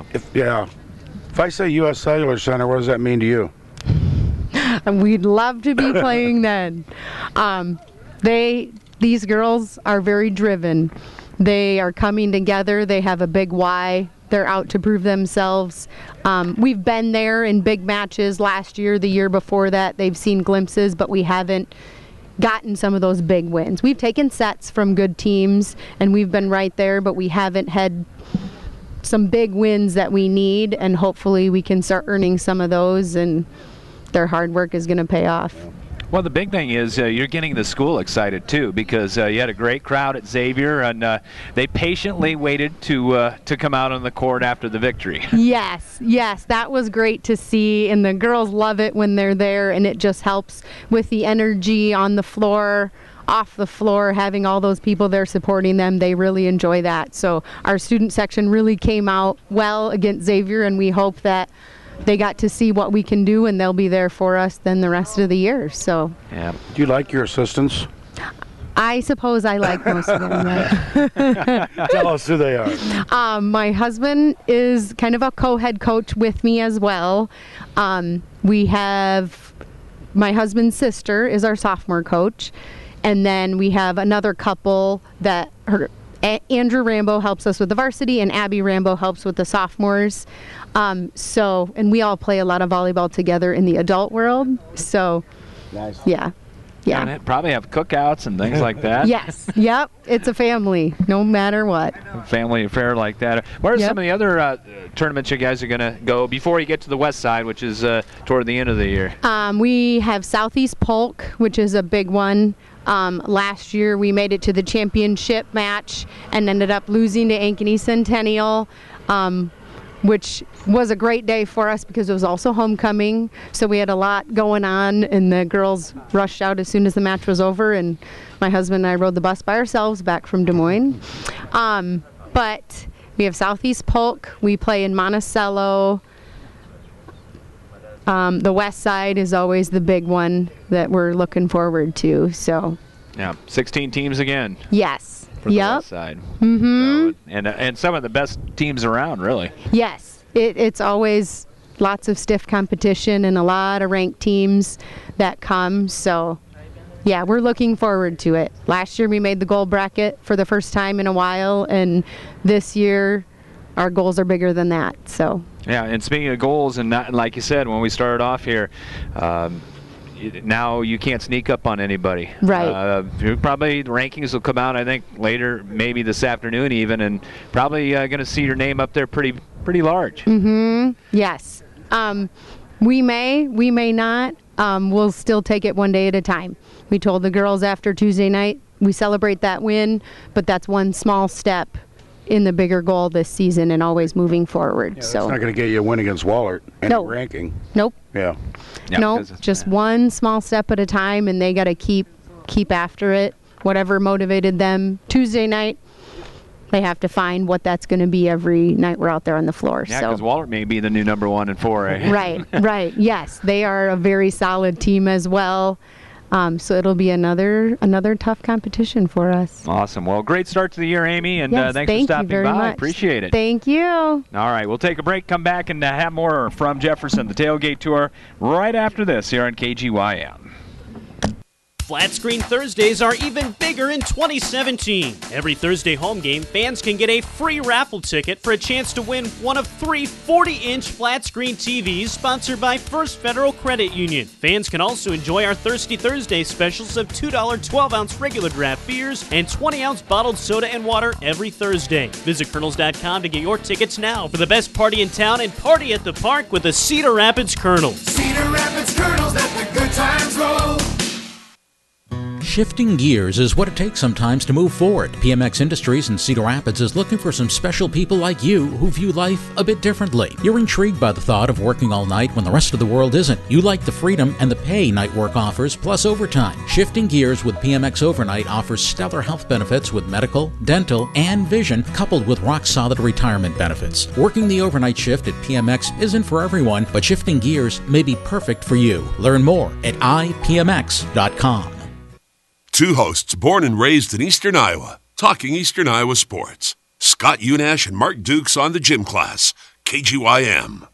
say U.S. Cellular Center, what does that mean to you? And we'd love to be playing then. These girls are very driven. They are coming together. They have a big why. They're out to prove themselves. We've been there in big matches last year, the year before that. They've seen glimpses, but we haven't gotten some of those big wins. We've taken sets from good teams, and we've been right there, but we haven't had some big wins that we need, and hopefully we can start earning some of those, and their hard work is going to pay off. Well, the big thing is you're getting the school excited too, because you had a great crowd at Xavier, and they patiently waited to come out on the court after the victory. Yes, that was great to see, and the girls love it when they're there, and it just helps with the energy on the floor, off the floor, having all those people there supporting them. They really enjoy that. So our student section really came out well against Xavier, and we hope that they got to see what we can do, and they'll be there for us then the rest of the year. So, yeah. Do you like your assistants? I suppose I like most of them. Right? Tell us who they are. My husband is kind of a co-head coach with me as well. We have my husband's sister is our sophomore coach, and then we have another couple that Andrew Rambo helps us with the varsity, and Abby Rambo helps with the sophomores. And we all play a lot of volleyball together in the adult world. So, nice. Yeah. And probably have cookouts and things like that. Yes. Yep. It's a family, no matter what. Family affair like that. What are some of the other tournaments you guys are going to go before you get to the west side, which is toward the end of the year? We have Southeast Polk, which is a big one. Last year we made it to the championship match and ended up losing to Ankeny Centennial, which was a great day for us because it was also homecoming. So we had a lot going on, and the girls rushed out as soon as the match was over, and my husband and I rode the bus by ourselves back from Des Moines. But we have Southeast Polk. We play in Monticello. The west side is always the big one that we're looking forward to. So, yeah, 16 teams again. Yes. For the west side. Mm-hmm. So, and some of the best teams around, really. Yes. It's always lots of stiff competition and a lot of ranked teams that come. So, yeah, we're looking forward to it. Last year we made the gold bracket for the first time in a while, and this year our goals are bigger than that. So. Yeah, and speaking of goals, and like you said when we started off here, now you can't sneak up on anybody. Right. Probably the rankings will come out, I think, later, maybe this afternoon even, and probably going to see your name up there pretty large. Mm-hmm. Yes. We may not. We'll still take it one day at a time. We told the girls after Tuesday night we celebrate that win, but that's one small step in the bigger goal this season and always moving forward. Yeah, so that's not going to get you a win against Wahlert in no ranking. Nope. Yeah. Nope. Just one small step at a time, and they got to keep after it. Whatever motivated them Tuesday night, they have to find what that's going to be every night we're out there on the floor. Yeah, because Wahlert may be the new number one in 4A. Right. Yes, they are a very solid team as well. So it'll be another tough competition for us. Awesome. Well, great start to the year, Amy, and yes, thanks for stopping by. Much. Appreciate it. Thank you. All right, we'll take a break, come back, and have more from Jefferson, the Tailgate Tour, right after this here on KGYM. Flat Screen Thursdays are even bigger in 2017. Every Thursday home game, fans can get a free raffle ticket for a chance to win one of 3 40-inch flat screen TVs sponsored by First Federal Credit Union. Fans can also enjoy our Thirsty Thursday specials of $2 12-ounce regular draft beers and 20-ounce bottled soda and water every Thursday. Visit Kernels.com to get your tickets now for the best party in town and party at the park with the Cedar Rapids Kernels. Cedar Rapids Kernels, let the good times roll. Shifting gears is what it takes sometimes to move forward. PMX Industries in Cedar Rapids is looking for some special people like you who view life a bit differently. You're intrigued by the thought of working all night when the rest of the world isn't. You like the freedom and the pay night work offers, plus overtime. Shifting Gears with PMX Overnight offers stellar health benefits with medical, dental, and vision, coupled with rock-solid retirement benefits. Working the overnight shift at PMX isn't for everyone, but Shifting Gears may be perfect for you. Learn more at ipmx.com. Two hosts born and raised in Eastern Iowa, talking Eastern Iowa sports. Scott Unash and Mark Dukes on the gym class, KGYM.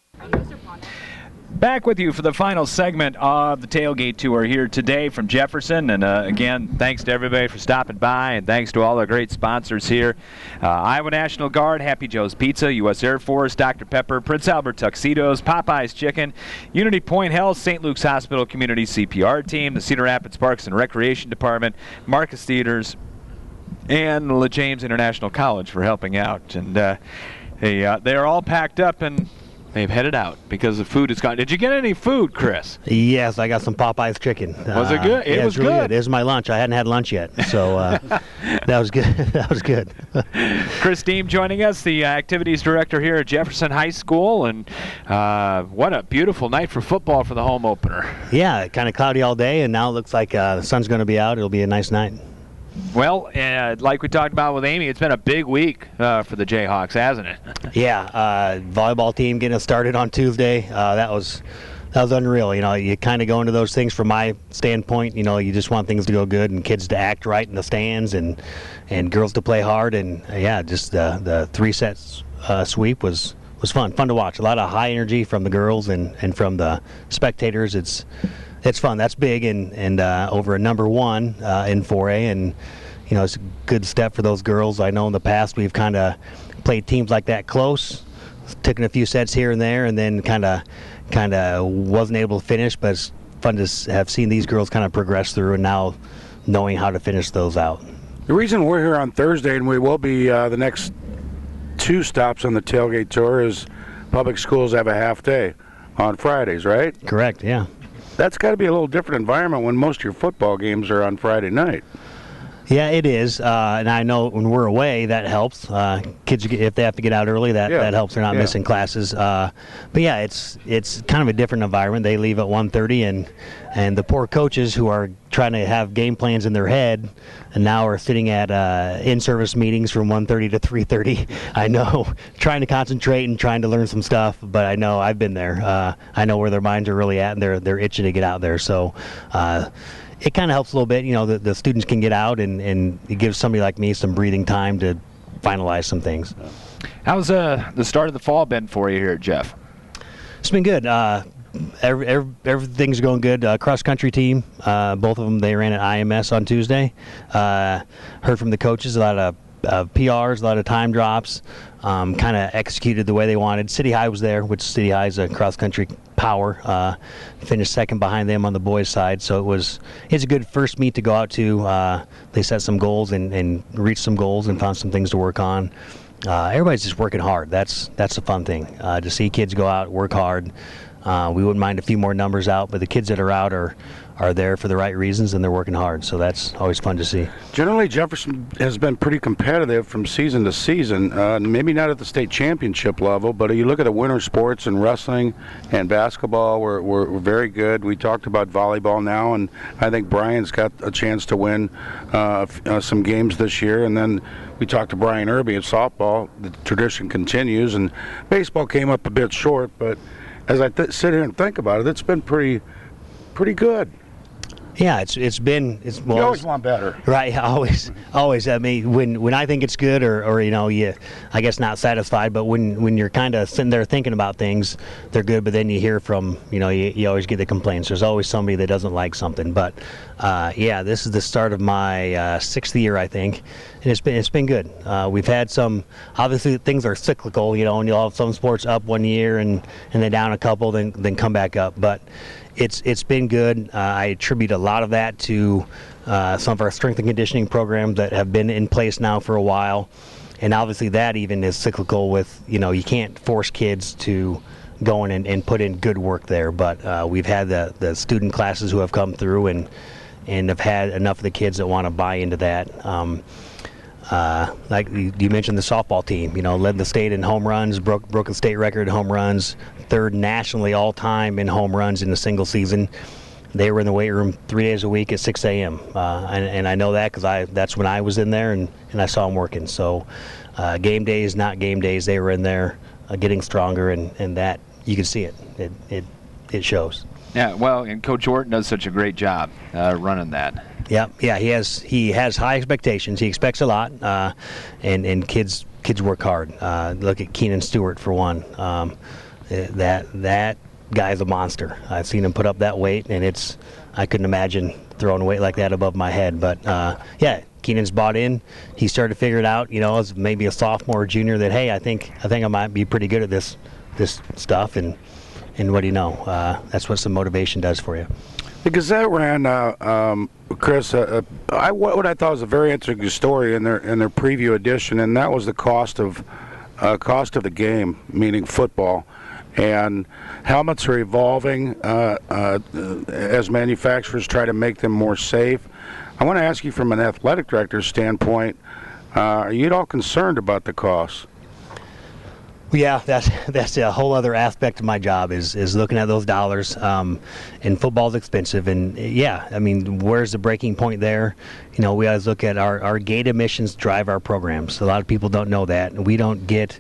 Back with you for the final segment of the Tailgate Tour here today from Jefferson. And again, thanks to everybody for stopping by, and thanks to all the great sponsors here. Iowa National Guard, Happy Joe's Pizza, U.S. Air Force, Dr. Pepper, Prince Albert Tuxedos, Popeye's Chicken, Unity Point Health, St. Luke's Hospital Community CPR Team, the Cedar Rapids Parks and Recreation Department, Marcus Theaters, and the La James International College for helping out. And they are all packed up and they've headed out because the food is gone. Did you get any food, Chris? Yes, I got some Popeye's chicken. Was it good? It was really good. It was my lunch. I hadn't had lunch yet, so that was good. That was good. Chris Deem joining us, the activities director here at Jefferson High School, and what a beautiful night for football for the home opener. Yeah, kind of cloudy all day, and now it looks like the sun's going to be out. It'll be a nice night. Well, like we talked about with Amy, it's been a big week for the Jayhawks, hasn't it? Yeah, volleyball team getting us started on Tuesday. That was unreal. You know, you kind of go into those things from my standpoint. You know, you just want things to go good and kids to act right in the stands and girls to play hard. And yeah, just the 3 sets sweep was fun to watch. A lot of high energy from the girls and from the spectators. It's fun. That's big, and over a number 1 in 4A, and you know it's a good step for those girls. I know in the past we've kind of played teams like that close, taken a few sets here and there, and then kind of wasn't able to finish. But it's fun to have seen these girls kind of progress through, and now knowing how to finish those out. The reason we're here on Thursday, and we will be the next 2 stops on the Tailgate Tour, is public schools have a half day on Fridays, right? Correct. Yeah. That's got to be a little different environment when most of your football games are on Friday night. Yeah, it is, and I know when we're away that helps. Kids, if they have to get out early, that helps. They're not missing classes. But yeah, it's kind of a different environment. They leave at 1:30, and the poor coaches who are trying to have game plans in their head, and now are sitting at in-service meetings from 1:30 to 3:30. I know, trying to concentrate and trying to learn some stuff. But I know I've been there. I know where their minds are really at, and they're itching to get out there. So. It kind of helps a little bit, you know, the students can get out and it gives somebody like me some breathing time to finalize some things. How's the start of the fall been for you here at Jeff? It's been good. Everything's going good. Cross-country team, both of them, they ran at IMS on Tuesday. Heard from the coaches, a lot of PRs, a lot of time drops, kind of executed the way they wanted. City High was there, which City High is a cross-country power. Finished second behind them on the boys' side, so it's a good first meet to go out to. They set some goals and reached some goals and found some things to work on. Everybody's just working hard. That's the fun thing, to see kids go out, work hard. We wouldn't mind a few more numbers out, but the kids that are out are there for the right reasons, and they're working hard, so that's always fun to see. Generally, Jefferson has been pretty competitive from season to season, maybe not at the state championship level, but you look at the winter sports and wrestling and basketball, we're very good. We talked about volleyball now, and I think Brian's got a chance to win some games this year, and then we talked to Brian Irby at softball. The tradition continues, and baseball came up a bit short, but as I sit here and think about it, it's been pretty good. Yeah, it's been. You always want better. Right, always. I mean, when I think it's good, or I guess not satisfied, but when you're kind of sitting there thinking about things, they're good. But then you hear from, you always get the complaints. There's always somebody that doesn't like something. But this is the start of my 6th year, I think, and it's been good. We've had some. Obviously, things are cyclical, and you'll have some sports up one year and then down a couple, then come back up, but. It's been good. I attribute a lot of that to some of our strength and conditioning programs that have been in place now for a while, and obviously that even is cyclical with, you can't force kids to go in and put in good work there, but we've had the student classes who have come through and have had enough of the kids that want to buy into that. Like you mentioned, the softball team, led the state in home runs, broke the state record in home runs, 3rd nationally all time in home runs in a single season. They were in the weight room 3 days a week at 6 a.m. And I know that because that's when I was in there and I saw them working. So game days, not game days, they were in there getting stronger, and that you can see it. It shows. Yeah, well, and Coach Orton does such a great job running that. Yeah, he has high expectations. He expects a lot, and kids work hard. Look at Keenan Stewart for one. That guy's a monster. I've seen him put up that weight, and I couldn't imagine throwing a weight like that above my head. But Keenan's bought in. He started to figure it out. As maybe a sophomore or junior that I think I might be pretty good at this stuff. And what do you know? That's what some motivation does for you. The Gazette ran, Chris, what I thought was a very interesting story in their preview edition, and that was the cost of the game, meaning football. And helmets are evolving as manufacturers try to make them more safe. I want to ask you from an athletic director's standpoint, are you at all concerned about the costs? Yeah, that's a whole other aspect of my job is looking at those dollars. And football's expensive, and where's the breaking point there? We always look at our gate emissions drive our programs. A lot of people don't know that, and we don't get,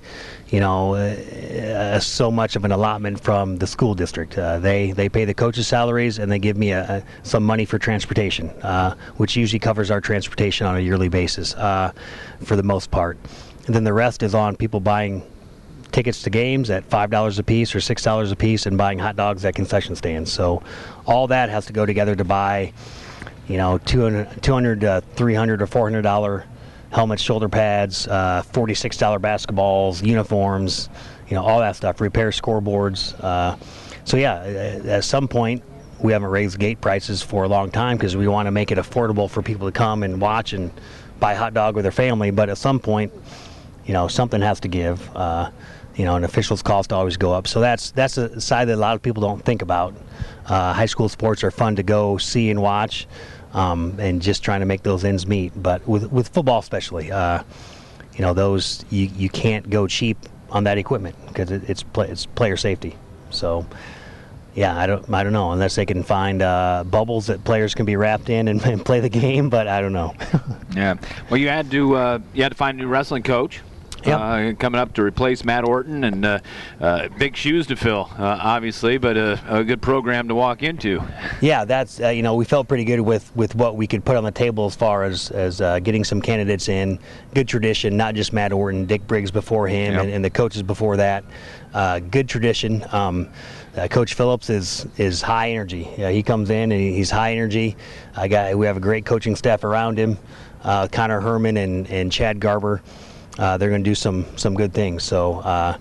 so much of an allotment from the school district. They pay the coaches' salaries, and they give me some money for transportation, which usually covers our transportation on a yearly basis for the most part. And then the rest is on people buying tickets to games at $5 a piece or $6 a piece and buying hot dogs at concession stands. So all that has to go together to buy, $200 to $300 or $400 helmets, shoulder pads, $46 basketballs, uniforms, all that stuff, repair scoreboards. At some point, we haven't raised gate prices for a long time because we want to make it affordable for people to come and watch and buy a hot dog with their family. But at some point, something has to give. And officials' costs always go up. So that's a side that a lot of people don't think about. High school sports are fun to go see and watch, and just trying to make those ends meet. But with football especially, those you can't go cheap on that equipment because it's player safety. So. Yeah, I don't know unless they can find bubbles that players can be wrapped in and play the game. But I don't know. Yeah. Well, you had to find a new wrestling coach. Yep. Coming up to replace Matt Orton, and big shoes to fill, obviously, but a good program to walk into. Yeah, that's we felt pretty good with what we could put on the table as far as getting some candidates in. Good tradition, not just Matt Orton, Dick Briggs before him, and the coaches before that. Good tradition. Coach Phillips is high energy. He comes in and he's high energy. We have a great coaching staff around him. Connor Herman and Chad Garber. They're going to do some good things. So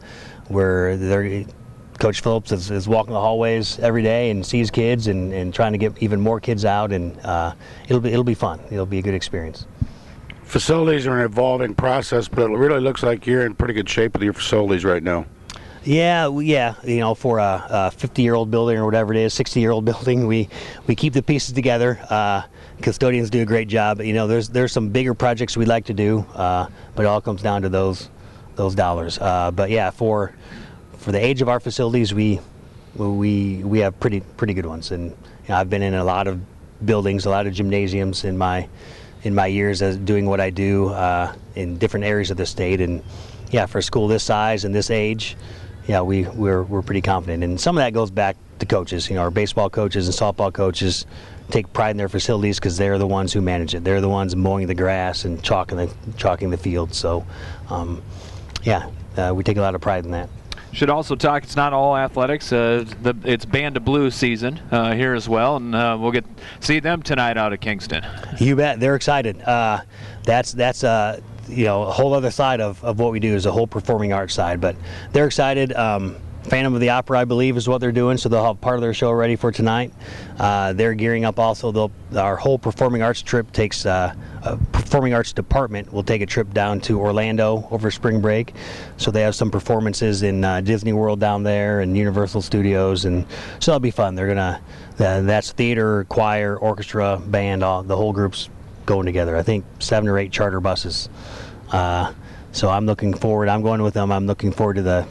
Coach Phillips is walking the hallways every day and sees kids and trying to get even more kids out, and it'll be fun. It'll be a good experience. Facilities are an evolving process, but it really looks like you're in pretty good shape with your facilities right now. Yeah. For a 50-year-old building or whatever it is, 60-year-old building, we keep the pieces together. Custodians do a great job. There's some bigger projects we'd like to do, but it all comes down to those dollars. But yeah, for the age of our facilities, we have pretty good ones. And I've been in a lot of buildings, a lot of gymnasiums in my years as doing what I do in different areas of the state. And yeah, for a school this size and this age, yeah, we're pretty confident. And some of that goes back to coaches. Our baseball coaches and softball coaches take pride in their facilities because they're the ones who manage it. They're the ones mowing the grass and chalking the field. So, we take a lot of pride in that. Should also talk, it's not all athletics. It's Band of Blue season here as well, and we'll see them tonight out of Kingston. You bet. They're excited. That's a whole other side of what we do is a whole performing arts side, but they're excited. Phantom of the Opera, I believe, is what they're doing, so they'll have part of their show ready for tonight. They're gearing up also. Our whole performing arts trip takes a performing arts department will take a trip down to Orlando over spring break. So they have some performances in Disney World down there and Universal Studios, and so that'll be fun. They're gonna that's theater, choir, orchestra, band, the whole group's going together. I think 7 or 8 charter buses. So I'm looking forward. I'm going with them. I'm looking forward to the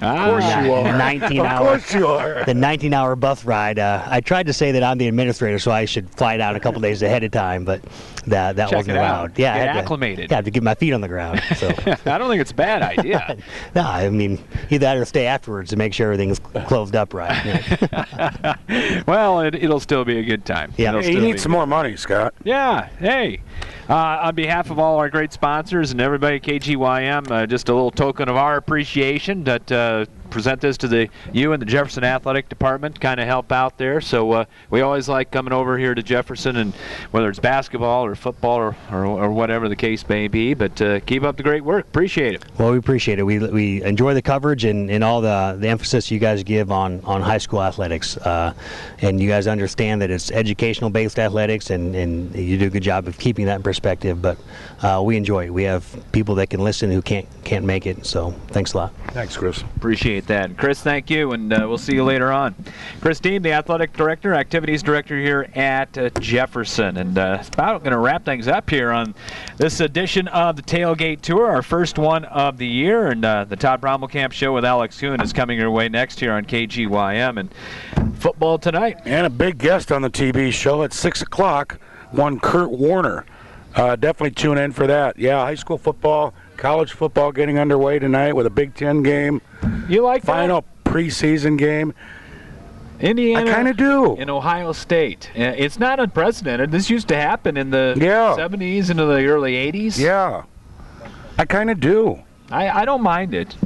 19-hour bus ride. I tried to say that I'm the administrator, so I should fly down a couple days ahead of time, but that wasn't allowed. Yeah, get acclimated. I have to get my feet on the ground. So I don't think it's a bad idea. No, I mean you got to stay afterwards to make sure everything's closed up right. Yeah. Well, it'll still be a good time. Yeah, you need some more money, Scott. Yeah. Hey. On behalf of all our great sponsors and everybody at KGYM, just a little token of our appreciation that present this to you and the Jefferson Athletic Department, kind of help out there. So we always like coming over here to Jefferson, and whether it's basketball or football or whatever the case may be. But keep up the great work. Appreciate it. Well, we appreciate it. We enjoy the coverage and all the emphasis you guys give on high school athletics. And you guys understand that it's educational-based athletics, and you do a good job of keeping that in perspective. But we enjoy it. We have people that can listen who can't make it. So thanks a lot. Thanks, Chris. Appreciate that. Chris, thank you, and we'll see you later on. Chris Dean, the athletic director, activities director here at Jefferson. And about going to wrap things up here on this edition of the Tailgate Tour, our first one of the year. And the Todd Brommelkamp Show with Alex Kuhn is coming your way next here on KGYM. And football tonight. And a big guest on the TV show at 6 o'clock, one Kurt Warner. Definitely tune in for that. Yeah, high school football, college football getting underway tonight with a Big Ten game. You like final that? Preseason game. Indiana. I kind of do. In Ohio State. It's not unprecedented. This used to happen in the 70s into the early 80s. Yeah. I kind of do. I don't mind it.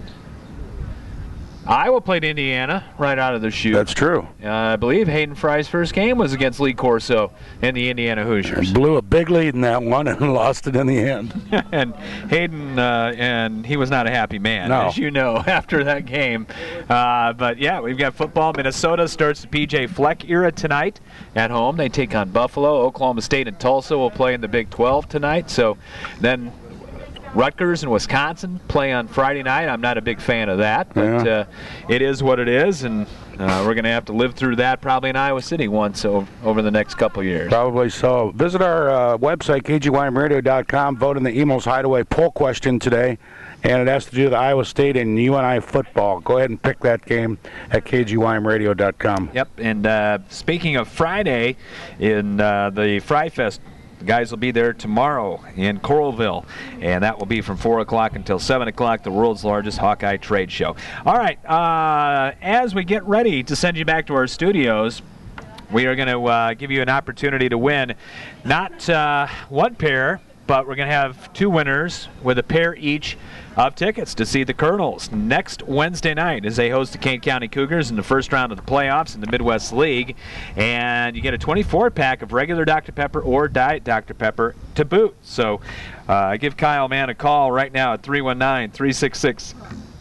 Iowa played Indiana right out of the chute. That's true. I believe Hayden Fry's first game was against Lee Corso and the Indiana Hoosiers. Blew a big lead in that one and lost it in the end. And Hayden, and he was not a happy man, as you know, after that game. But, yeah, we've got football. Minnesota starts the P.J. Fleck era tonight at home. They take on Buffalo. Oklahoma State and Tulsa will play in the Big 12 tonight. So then Rutgers and Wisconsin play on Friday night. I'm not a big fan of that, but it is what it is, and we're going to have to live through that probably in Iowa City once over the next couple years. Probably so. Visit our website, kgymradio.com. Vote in the Emos Hideaway poll question today, and it has to do with Iowa State and UNI football. Go ahead and pick that game at kgymradio.com. Yep, and speaking of Friday, in the Fry Fest, the guys will be there tomorrow in Coralville, and that will be from 4 o'clock until 7 o'clock, the world's largest Hawkeye trade show. All right, as we get ready to send you back to our studios, we are going to give you an opportunity to win not one pair, but we're going to have 2 winners with a pair each of tickets to see the Colonels next Wednesday night as they host the Kane County Cougars in the first round of the playoffs in the Midwest League. And you get a 24-pack of regular Dr. Pepper or Diet Dr. Pepper to boot. So give Kyle Mann a call right now at 319-366-1600,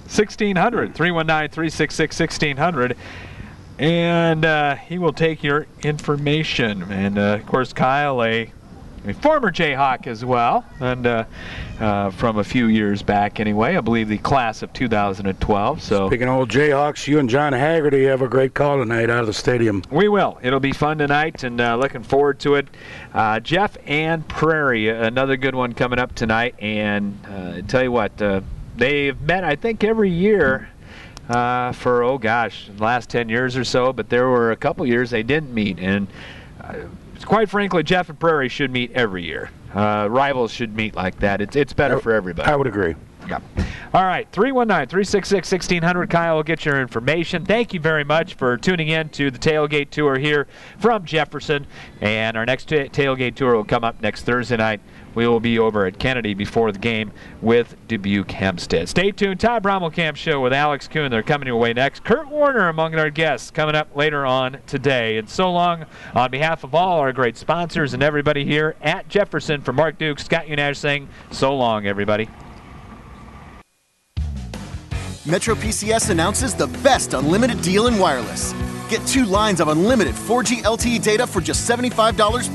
319-366-1600. And he will take your information. And, of course, Kyle, a former Jayhawk as well, and from a few years back anyway, I believe the class of 2012. So speaking of old Jayhawks, you and John Haggerty have a great call tonight out of the stadium. We will. It'll be fun tonight, and looking forward to it. Jeff and Prairie, another good one coming up tonight, and I tell you what, they've met, I think, every year for, the last 10 years or so, but there were a couple years they didn't meet, and quite frankly, Jeff and Prairie should meet every year. Rivals should meet like that. It's better for everybody. I would agree. Yep. All right, 319-366-1600. Kyle will get your information. Thank you very much for tuning in to the Tailgate Tour here from Jefferson. And our next Tailgate Tour will come up next Thursday night. We will be over at Kennedy before the game with Dubuque Hempstead. Stay tuned. Todd Brommelkamp Show with Alex Kuhn. They're coming your way next. Kurt Warner among our guests coming up later on today. And so long on behalf of all our great sponsors and everybody here at Jefferson. For Mark Duke, Scott Unash saying so long, everybody. Metro PCS announces the best unlimited deal in wireless. Get 2 lines of unlimited 4G LTE data for just $75